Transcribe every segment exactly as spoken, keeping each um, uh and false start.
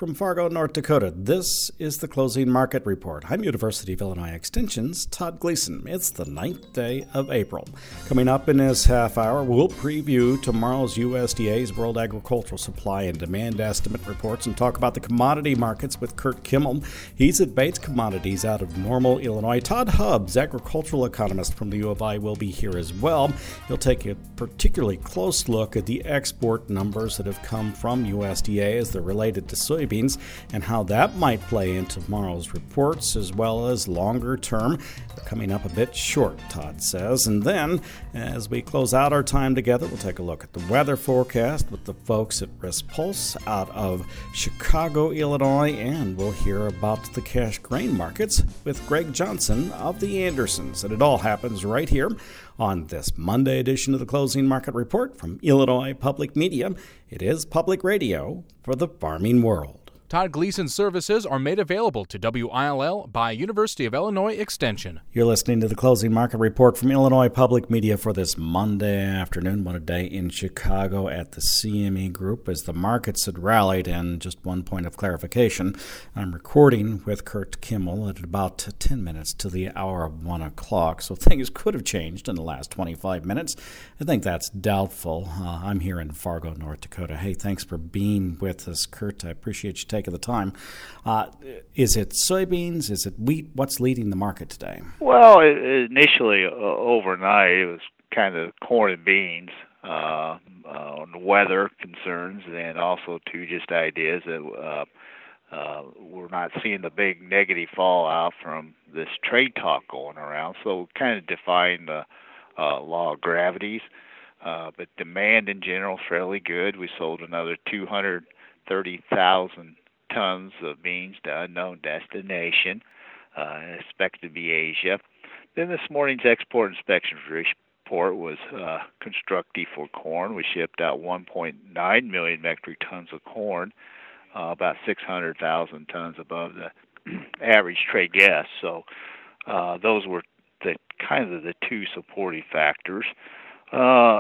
from Fargo, North Dakota. This is the Closing Market Report. I'm University of Illinois Extension's Todd Gleason. It's the ninth day of April. Coming up in this half hour, we'll preview tomorrow's U S D A's World Agricultural Supply and Demand Estimate reports and talk about the commodity markets with Kurt Kimmel. He's at Bates Commodities out of Normal, Illinois. Todd Hubbs, agricultural economist from the U of I, will be here as well. He'll take a particularly close look at the export numbers that have come from U S D A as they're related to soybeans and how that might play into tomorrow's reports, as well as longer term. They're coming up a bit short, Todd says. And then, as we close out our time together, we'll take a look at the weather forecast with the folks at Risk Pulse out of Chicago, Illinois, and we'll hear about the cash grain markets with Greg Johnson of the Andersons. And it all happens right here on this Monday edition of the Closing Market Report from Illinois Public Media. It is public radio for the farming world. Todd Gleason's services are made available to W I L L by University of Illinois Extension. You're listening to the Closing Market Report from Illinois Public Media for this Monday afternoon. What a day in Chicago at the C M E Group as the markets had rallied. And just one point of clarification, I'm recording with Kurt Kimmel at about ten minutes to the hour of one o'clock, so things could have changed in the last twenty-five minutes. I think that's doubtful. Uh, I'm here in Fargo, North Dakota. Hey, thanks for being with us, Kurt. I appreciate you taking of the time. Uh, is it soybeans? Is it wheat? What's leading the market today? Well, initially uh, overnight it was kind of corn and beans uh, uh, on weather concerns, and also too just ideas that uh, uh, we're not seeing the big negative fallout from this trade talk going around. So kind of defying the uh, law of gravities. Uh, but demand in general fairly good. We sold another two hundred thirty thousand tons of beans to unknown destination, uh, expected to be Asia. Then this morning's export inspection report was uh, constructive for corn. We shipped out one point nine million metric tons of corn, uh, about six hundred thousand tons above the average trade guess. So uh, those were the kind of the two supportive factors, uh,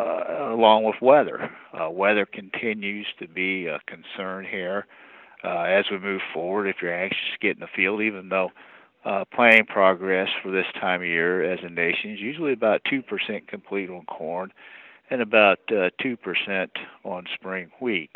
along with weather. Uh, weather continues to be a concern here. Uh, as we move forward, if you're anxious to get in the field, even though uh, planting progress for this time of year as a nation is usually about two percent complete on corn and about uh, two percent on spring wheat.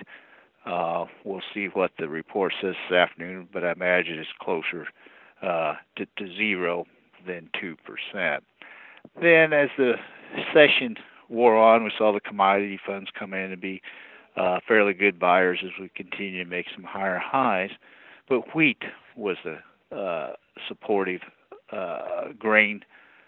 Uh, we'll see what the report says this afternoon, but I imagine it's closer uh, to, to zero than two percent. Then as the session wore on, we saw the commodity funds come in and be Uh, fairly good buyers as we continue to make some higher highs. But wheat was a uh, supportive uh, grain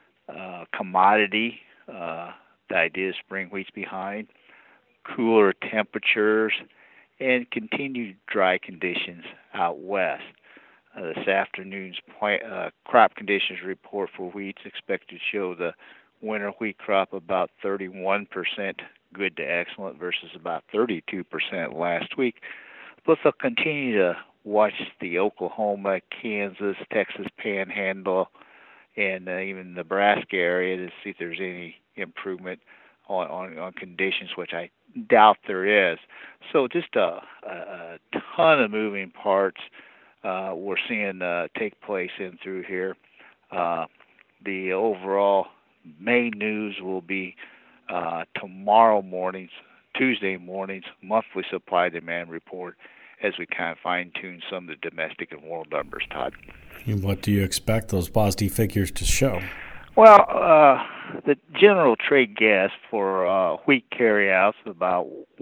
uh, commodity. Uh, the idea is spring wheat's behind, cooler temperatures, and continued dry conditions out west. Uh, this afternoon's plant, uh, crop conditions report for wheat is expected to show the winter wheat crop about thirty-one percent good to excellent versus about thirty-two percent last week. But they'll continue to watch the Oklahoma, Kansas, Texas Panhandle, and uh, even Nebraska area to see if there's any improvement on, on, on conditions, which I doubt there is. So just a, a ton of moving parts uh, we're seeing uh, take place in through here. Uh, the overall main news will be Uh, tomorrow morning's, Tuesday morning's monthly supply demand report as we kind of fine-tune some of the domestic and world numbers, Todd. And what do you expect those positive figures to show? Well, uh, the general trade guess for uh, wheat carryouts is about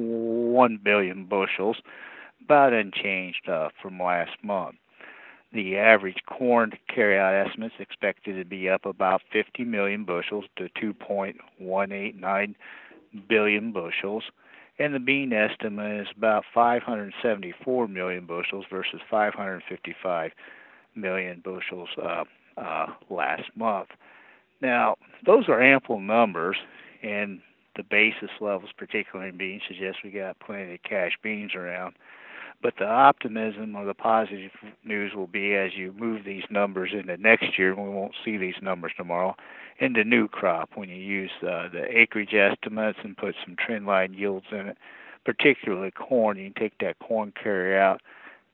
one billion bushels, about unchanged uh, from last month. The average corn carryout estimate is expected to be up about fifty million bushels to two point one eight nine billion bushels, and the bean estimate is about five hundred seventy-four million bushels versus five hundred fifty-five million bushels uh, uh, last month. Now, those are ample numbers, and the basis levels, particularly in beans, suggest we got plenty of cash beans around. But the optimism or the positive news will be as you move these numbers into next year, and we won't see these numbers tomorrow, into new crop when you use uh, the acreage estimates and put some trend line yields in it, particularly corn. You can take that corn carry out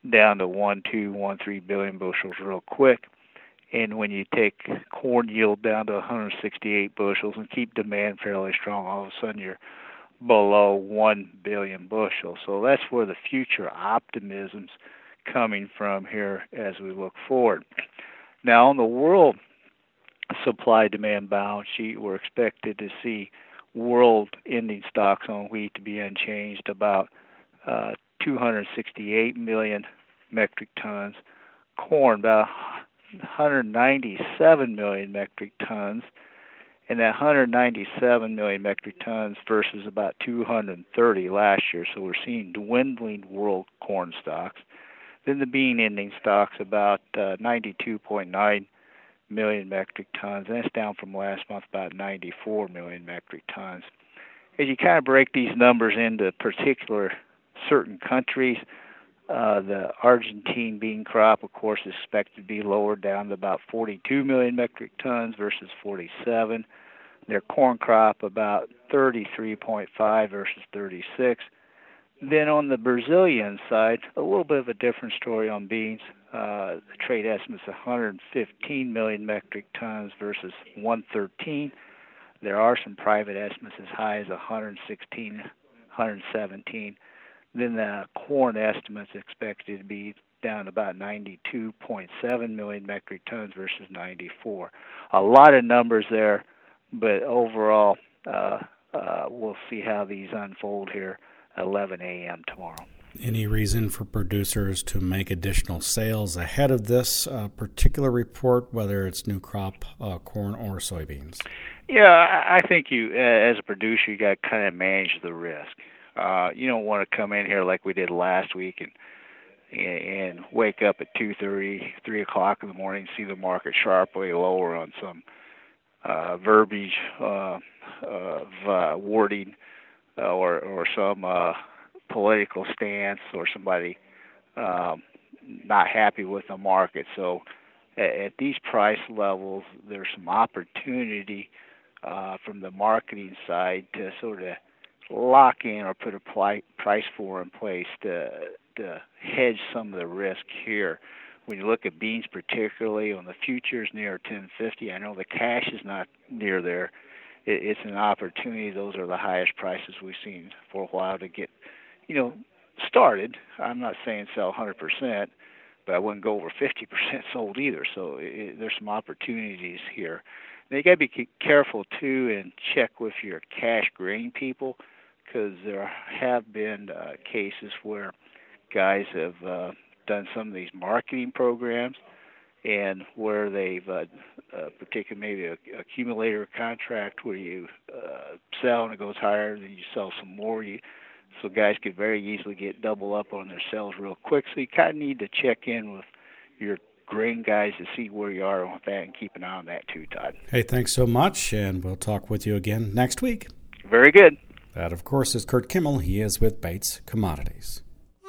down to one, two, one, three billion bushels real quick. And when you take corn yield down to one hundred sixty-eight bushels and keep demand fairly strong, all of a sudden you're below one billion bushels. So that's where the future optimism's coming from here as we look forward. Now, on the world supply-demand balance sheet, we're expected to see world ending stocks on wheat to be unchanged, about uh, two hundred sixty-eight million metric tons, corn about one hundred ninety-seven million metric tons, and that one hundred ninety-seven million metric tons versus about two hundred thirty last year. So we're seeing dwindling world corn stocks. Then the bean ending stocks about uh, ninety-two point nine million metric tons, and that's down from last month about ninety-four million metric tons. As you kind of break these numbers into particular certain countries, uh, the Argentine bean crop, of course, is expected to be lowered down to about forty-two million metric tons versus forty-seven. Their corn crop about thirty-three point five versus thirty-six. Then on the Brazilian side, a little bit of a different story on beans. Uh, the trade estimate's one hundred fifteen million metric tons versus one hundred thirteen. There are some private estimates as high as one hundred sixteen, one hundred seventeen. Then the corn estimate's expected to be down about ninety-two point seven million metric tons versus ninety-four. A lot of numbers there, but overall, uh, uh, we'll see how these unfold here eleven a.m. tomorrow. Any reason for producers to make additional sales ahead of this uh, particular report, whether it's new crop, uh, corn, or soybeans? Yeah, I think you, as a producer, you got to kind of manage the risk. Uh, you don't want to come in here like we did last week and and wake up at two thirty, three o'clock in the morning, see the market sharply lower on some uh, verbiage uh, of uh, wording uh, or or some uh, political stance or somebody um, not happy with the market. So at, at these price levels, there's some opportunity uh, from the marketing side to sort of lock in or put a pli- price floor in place to to hedge some of the risk here. When you look at beans, particularly on the futures near ten fifty, I know the cash is not near there. It, it's an opportunity. Those are the highest prices we've seen for a while to get, you know, started. I'm not saying sell one hundred percent, but I wouldn't go over fifty percent sold either. So it, there's some opportunities here. Now you got to be careful too and check with your cash grain people, because there have been uh, cases where guys have uh, done some of these marketing programs and where they've, uh, uh, particularly maybe a, a accumulator contract where you uh, sell and it goes higher, then you sell some more. You, so guys could very easily get double up on their sales real quick. So you kind of need to check in with your grain guys to see where you are with that and keep an eye on that too, Todd. Hey, thanks so much, and we'll talk with you again next week. Very good. That, of course, is Kurt Kimmel. He is with Bates Commodities.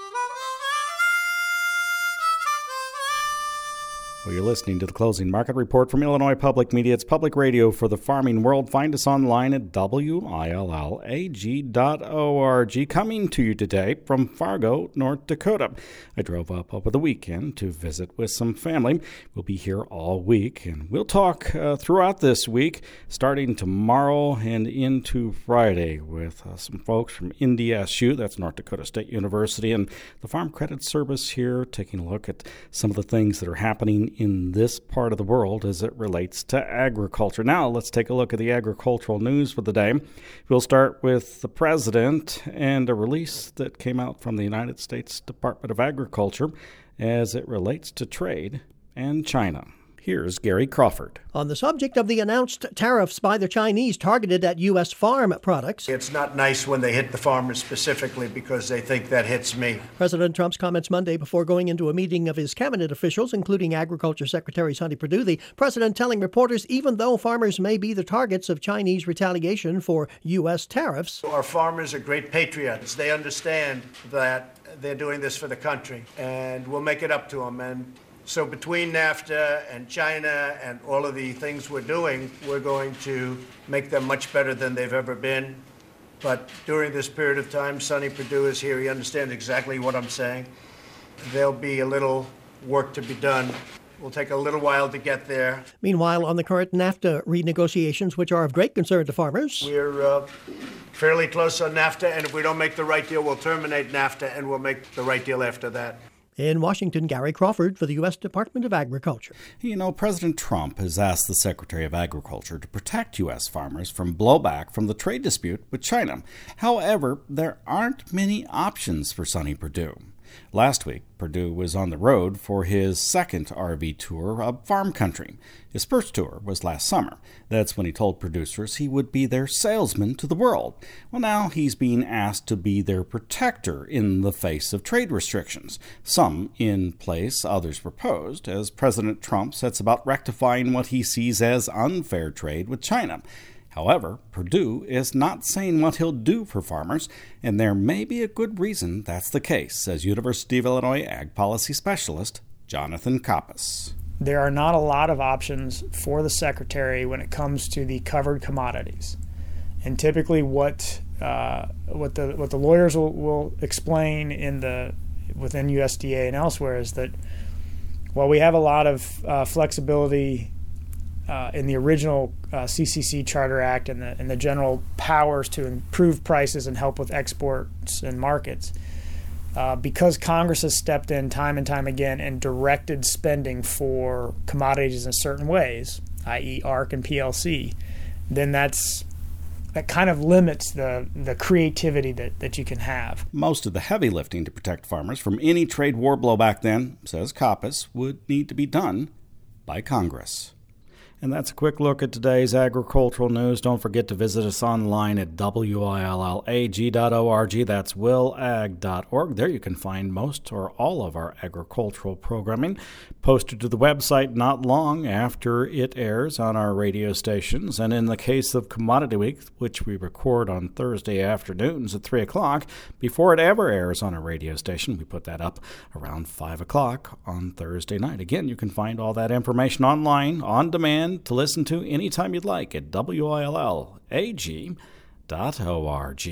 Well, you're listening to the Closing Market Report from Illinois Public Media. It's public radio for the farming world. Find us online at W I L L A G dot org. Coming to you today from Fargo, North Dakota. I drove up over the weekend to visit with some family. We'll be here all week, and we'll talk uh, throughout this week, starting tomorrow and into Friday, with uh, some folks from N D S U, that's North Dakota State University, and the Farm Credit Service here, taking a look at some of the things that are happening in this part of the world as it relates to agriculture. Now, let's take a look at the agricultural news for the day. We'll start with the president and a release that came out from the United States Department of Agriculture as it relates to trade and China. Here's Gary Crawford. On the subject of the announced tariffs by the Chinese targeted at U S farm products. It's not nice when they hit the farmers specifically because they think that hits me. President Trump's comments Monday before going into a meeting of his cabinet officials, including Agriculture Secretary Sonny Perdue. The president telling reporters even though farmers may be the targets of Chinese retaliation for U S tariffs. Our farmers are great patriots. They understand that they're doing this for the country, and we'll make it up to them. And so between NAFTA and China and all of the things we're doing, we're going to make them much better than they've ever been. But during this period of time, Sonny Perdue is here. He understands exactly what I'm saying. there'll be a little work to be done. Will take a little while to get there. Meanwhile, on the current NAFTA renegotiations, which are of great concern to farmers, we're uh, fairly close on NAFTA, and if we don't make the right deal, we'll terminate NAFTA, and we'll make the right deal after that. In Washington, Gary Crawford for the U S Department of Agriculture. You know, President Trump has asked the Secretary of Agriculture to protect U S farmers from blowback from the trade dispute with China. However, there aren't many options for Sonny Perdue. Last week, Perdue was on the road for his second R V tour of farm country. His first tour was last summer. That's when he told producers he would be their salesman to the world. Well, now he's being asked to be their protector in the face of trade restrictions, some in place, others proposed, as President Trump sets about rectifying what he sees as unfair trade with China. However, Perdue is not saying what he'll do for farmers, and there may be a good reason that's the case, says University of Illinois Ag Policy Specialist Jonathan Koppas. There are not a lot of options for the Secretary when it comes to the covered commodities. And typically what uh, what the what the lawyers will, will explain in the within U S D A and elsewhere is that while we have a lot of uh, flexibility Uh, in the original uh, C C C Charter Act and the, and the general powers to improve prices and help with exports and markets, uh, because Congress has stepped in time and time again and directed spending for commodities in certain ways, that is. A R C and P L C, then that's that kind of limits the, the creativity that, that you can have. Most of the heavy lifting to protect farmers from any trade war blowback then, says Koppas, would need to be done by Congress. And that's a quick look at today's agricultural news. Don't forget to visit us online at W I L L A G dot org. That's will ag dot org. There you can find most or all of our agricultural programming posted to the website not long after it airs on our radio stations. And in the case of Commodity Week, which we record on Thursday afternoons at three o'clock, before it ever airs on a radio station, we put that up around five o'clock on Thursday night. Again, you can find all that information online, on demand, to listen to anytime you'd like at W I L L A G dot org.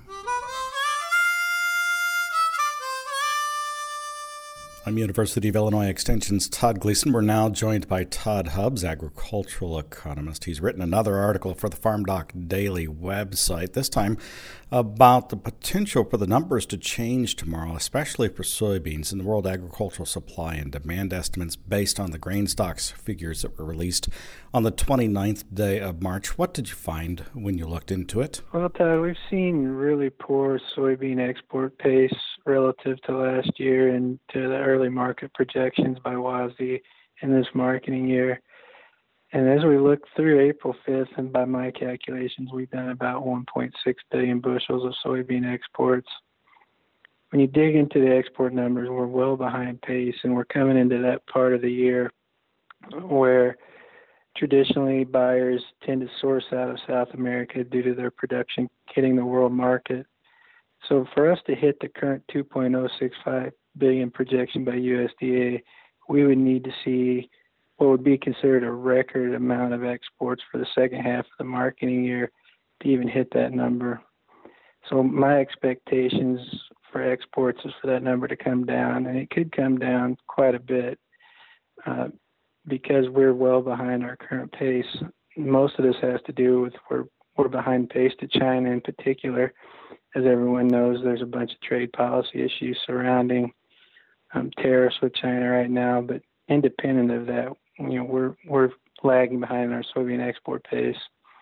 I'm University of Illinois Extension's Todd Gleason. We're now joined by Todd Hubbs, agricultural economist. He's written another article for the Farm Doc Daily website, this time about the potential for the numbers to change tomorrow, especially for soybeans, in the World Agricultural Supply and Demand estimates based on the grain stocks figures that were released on the twenty-ninth day of March. What did you find when you looked into it? Well, Todd, we've seen really poor soybean export pace relative to last year and to the early market projections by W A S D in this marketing year. And as we look through April fifth, and by my calculations, we've done about one point six billion bushels of soybean exports. When you dig into the export numbers, we're well behind pace, and we're coming into that part of the year where traditionally buyers tend to source out of South America due to their production hitting the world market. So for us to hit the current two point oh six five billion projection by U S D A, we would need to see what would be considered a record amount of exports for the second half of the marketing year to even hit that number. So my expectations for exports is for that number to come down, and it could come down quite a bit uh, because we're well behind our current pace. Most of this has to do with we're, we're behind pace to China in particular. As everyone knows, there's a bunch of trade policy issues surrounding um, tariffs with China right now, but independent of that, you know, we're we're lagging behind our soybean export pace.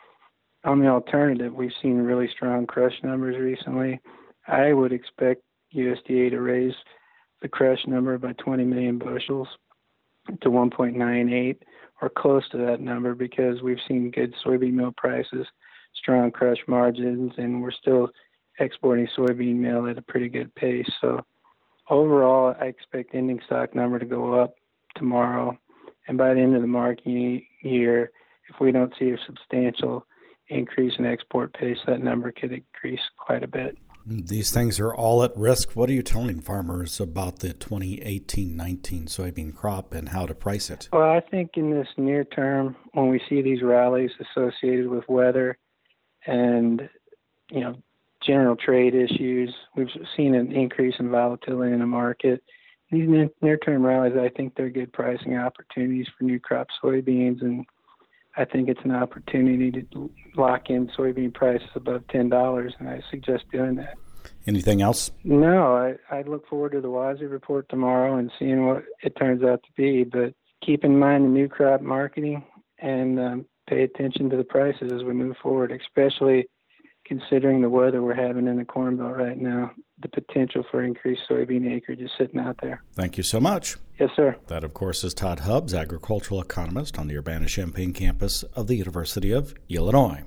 On the alternative, we've seen really strong crush numbers recently. I would expect U S D A to raise the crush number by twenty million bushels to one point nine eight or close to that number because we've seen good soybean meal prices, strong crush margins, and we're still exporting soybean meal at a pretty good pace. So overall, I expect ending stock number to go up tomorrow. And by the end of the marketing year, if we don't see a substantial increase in export pace, that number could increase quite a bit. These things are all at risk. What are you telling farmers about the twenty eighteen nineteen soybean crop and how to price it? Well, I think in this near term, when we see these rallies associated with weather and, you know, general trade issues, we've seen an increase in volatility in the market. these near-term rallies, I think they're good pricing opportunities for new crop soybeans, and I think it's an opportunity to lock in soybean prices above ten dollars, and I suggest doing that. Anything else? No, I, I look forward to the W A S I report tomorrow and seeing what it turns out to be, but keep in mind the new crop marketing and um, pay attention to the prices as we move forward, especially considering the weather we're having in the Corn Belt right now. The potential for increased soybean acreage is sitting out there. Thank you so much. Yes, sir. That, of course, is Todd Hubbs, agricultural economist on the Urbana-Champaign campus of the University of Illinois.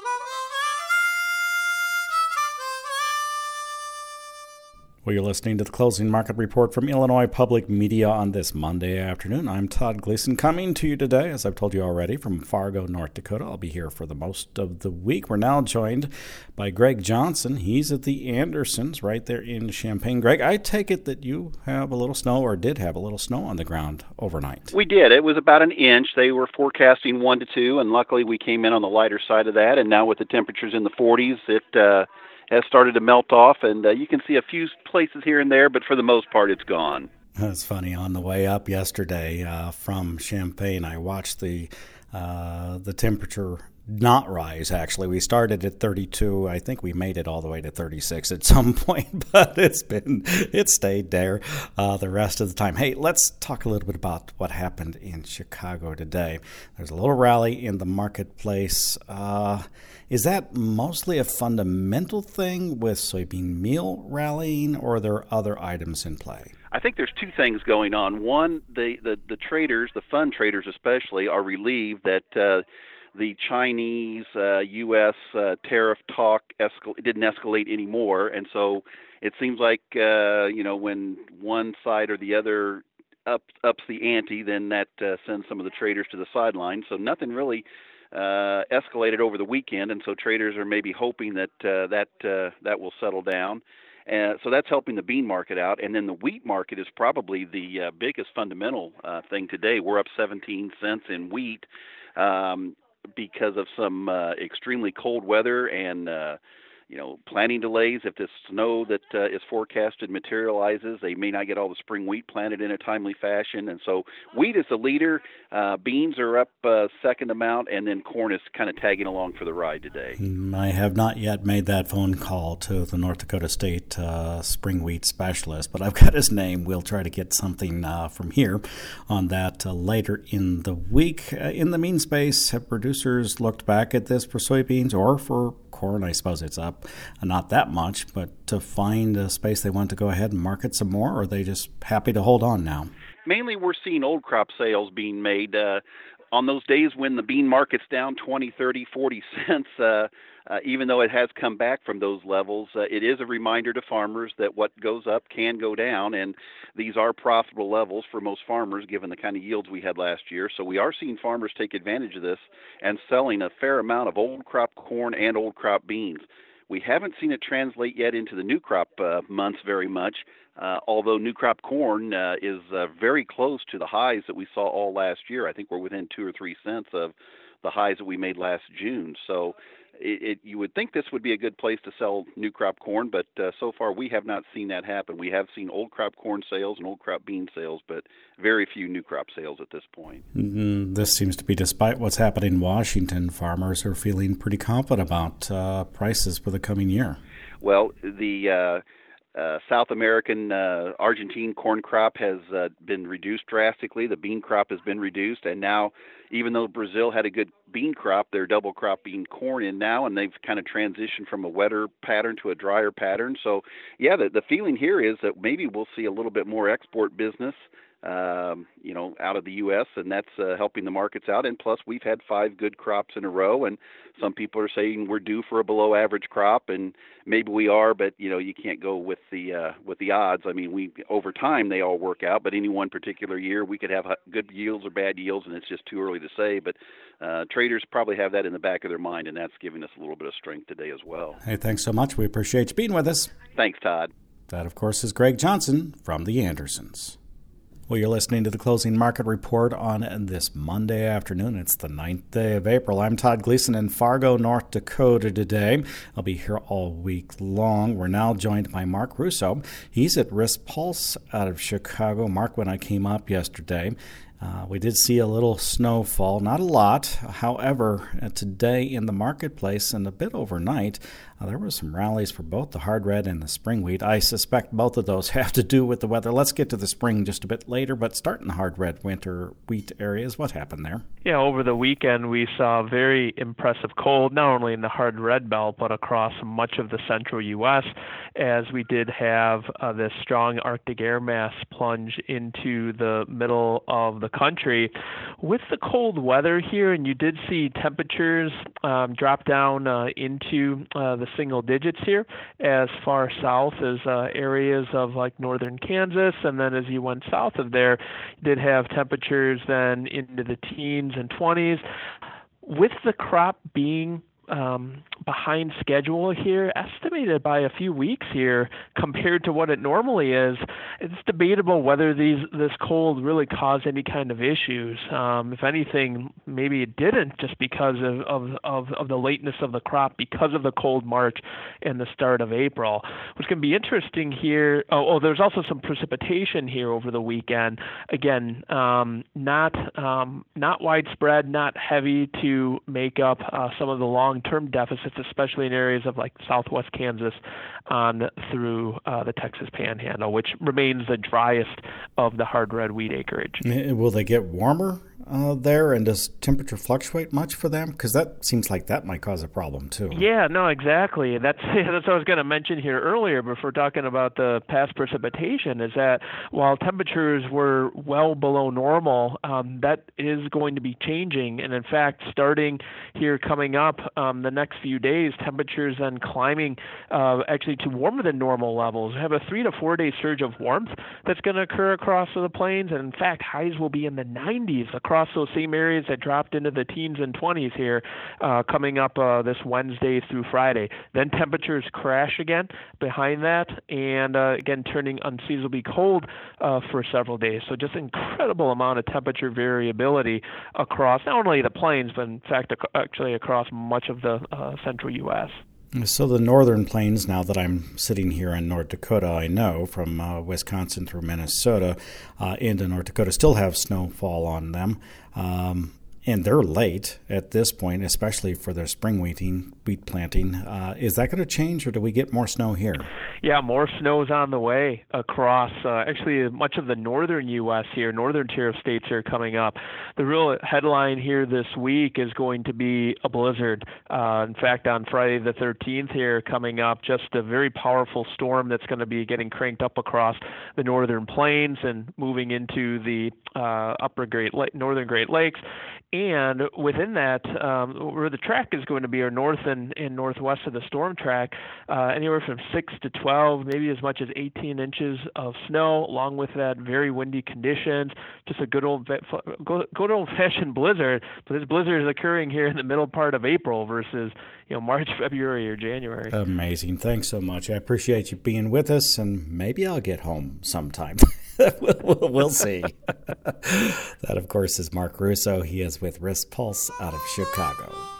Well, you're listening to the Closing Market Report from Illinois Public Media on this Monday afternoon. I'm Todd Gleason, coming to you today, as I've told you already, from Fargo, North Dakota. I'll be here for the most of the week. We're now joined by Greg Johnson. He's at the Andersons right there in Champaign. Greg, I take it that you have a little snow, or did have a little snow on the ground overnight. We did. It was about an inch. They were forecasting one to two, and luckily we came in on the lighter side of that. And now with the temperatures in the forties, it uh, has started to melt off, and uh, you can see a few places here and there, but for the most part, it's gone. It's funny. On the way up yesterday uh, from Champaign, I watched the uh, the temperature not rise, actually. We started at thirty-two. I think we made it all the way to thirty-six at some point, but it's been it stayed there uh, the rest of the time. Hey, let's talk a little bit about what happened in Chicago today. There's a little rally in the marketplace. Uh, is that mostly a fundamental thing with soybean meal rallying, or are there other items in play? I think there's two things going on. One, the, the, the traders, the fund traders especially, are relieved that uh, the Chinese uh, U S uh, tariff talk escal- didn't escalate anymore, and so it seems like uh, you know when one side or the other up, ups the ante, then that uh, sends some of the traders to the sidelines. So nothing really uh, escalated over the weekend, and so traders are maybe hoping that uh, that uh, that will settle down. Uh, so that's helping the bean market out. And then the wheat market is probably the uh, biggest fundamental uh, thing today. We're up seventeen cents in wheat um, because of some uh, extremely cold weather and uh, you know, planting delays. If this snow that uh, is forecasted materializes, they may not get all the spring wheat planted in a timely fashion. And so wheat is the leader. Uh, beans are up uh, second amount, and then corn is kind of tagging along for the ride today. I have not yet made that phone call to the North Dakota State uh, spring wheat specialist, but I've got his name. We'll try to get something uh, from here on that uh, later in the week. Uh, in the mean space, have producers looked back at this for soybeans or for corn? I suppose it's up not that much, but to find a space they want to go ahead and market some more, or are they just happy to hold on now? Mainly we're seeing old crop sales being made. Uh, on those days when the bean market's down twenty, thirty, forty cents, uh, uh, even though it has come back from those levels, uh, it is a reminder to farmers that what goes up can go down, and these are profitable levels for most farmers given the kind of yields we had last year. So we are seeing farmers take advantage of this and selling a fair amount of old crop corn and old crop beans. We haven't seen it translate yet into the new crop uh, months very much, uh, although new crop corn uh, is uh, very close to the highs that we saw all last year. I think we're within two or three cents of the highs that we made last June. So it, it, you would think this would be a good place to sell new crop corn, but uh, so far we have not seen that happen. We have seen old crop corn sales and old crop bean sales, but very few new crop sales at this point. Mm, this seems to be despite what's happening in Washington. Farmers are feeling pretty confident about uh, prices for the coming year. Well, the uh, uh, South American uh, Argentine corn crop has uh, been reduced drastically. The bean crop has been reduced, and now even though Brazil had a good bean crop, they're double cropping corn in now, and they've kind of transitioned from a wetter pattern to a drier pattern. So, yeah, the, the feeling here is that maybe we'll see a little bit more export business, um, you know, out of the U S, and that's uh, helping the markets out. And plus, we've had five good crops in a row, and some people are saying we're due for a below-average crop, and maybe we are, but you know, you can't go with the uh, with the odds. I mean, we over time they all work out, but any one particular year we could have good yields or bad yields, and it's just too early to say. But uh, traders probably have that in the back of their mind, and that's giving us a little bit of strength today as well. Hey, thanks so much. We appreciate you being with us. Thanks, Todd. That, of course, is Greg Johnson from the Andersons. Well, you're listening to the Closing Market Report on this Monday afternoon. It's the ninth day of April. I'm Todd Gleason in Fargo, North Dakota today. I'll be here all week long. We're now joined by Mark Russo. He's at Risk Pulse out of Chicago. Mark, when I came up yesterday, Uh, we did see a little snowfall, not a lot. However, uh, today in the marketplace and a bit overnight, uh, there were some rallies for both the hard red and the spring wheat. I suspect both of those have to do with the weather. Let's get to the spring just a bit later, but start in the hard red winter wheat areas. What happened there? Yeah, over the weekend we saw very impressive cold, not only in the hard red belt, but across much of the central U S, as we did have uh, this strong Arctic air mass plunge into the middle of the country. With the cold weather here, and you did see temperatures um, drop down uh, into uh, the single digits here, as far south as uh, areas of like northern Kansas, and then as you went south of there, you did have temperatures then into the teens and twenties. With the crop being Um, behind schedule here, estimated by a few weeks here compared to what it normally is, it's debatable whether these this cold really caused any kind of issues. Um, if anything, maybe it didn't, just because of, of, of, of the lateness of the crop, because of the cold March and the start of April. What's going to be interesting here, oh, oh, there's also some precipitation here over the weekend. Again, um, not um, not widespread, not heavy to make up uh, some of the long term deficits, especially in areas of like southwest Kansas on through uh, the Texas Panhandle, which remains the driest of the hard red wheat acreage. Will they get warmer uh, there, and does temperature fluctuate much for them? Because that seems like that might cause a problem too. Yeah, no, exactly. That's that's what I was going to mention here earlier before talking about the past precipitation, is that while temperatures were well below normal, um, that is going to be changing. And in fact, starting here coming up um, the next few days, temperatures then climbing uh, actually to warmer than normal levels. We have a three to four day surge of warmth that's going to occur across the plains. And in fact, highs will be in the nineties across those same areas that dropped into the teens and twenties here uh, coming up uh, this Wednesday through Friday. Then temperatures crash again behind that, and uh, again turning unseasonably cold uh, for several days. So just incredible amount of temperature variability across not only the plains, but in fact ac- actually across much of the uh, central U S. So the northern plains, now that I'm sitting here in North Dakota, I know from uh, Wisconsin through Minnesota uh, into North Dakota, still have snowfall on them. Um, and they're late at this point, especially for their spring wheating, wheat planting. Uh, is that going to change, or do we get more snow here? Yeah, more snow is on the way across uh, actually much of the northern U S here. Northern tier of states are coming up. The real headline here this week is going to be a blizzard. Uh, in fact, on Friday the thirteenth here coming up, just a very powerful storm that's going to be getting cranked up across the northern plains and moving into the uh, upper Great La- northern Great Lakes. And within that, um, where the track is going to be, or north and, and northwest of the storm track, uh, anywhere from six to twelve, maybe as much as eighteen inches of snow, along with that very windy conditions, just a good old good old-fashioned blizzard. But this blizzard is occurring here in the middle part of April versus, you know, March, February, or January. Amazing. Thanks so much. I appreciate you being with us, and maybe I'll get home sometime. we'll, we'll see. That, of course, is Mark Russo. He is with Risk Pulse out of Chicago.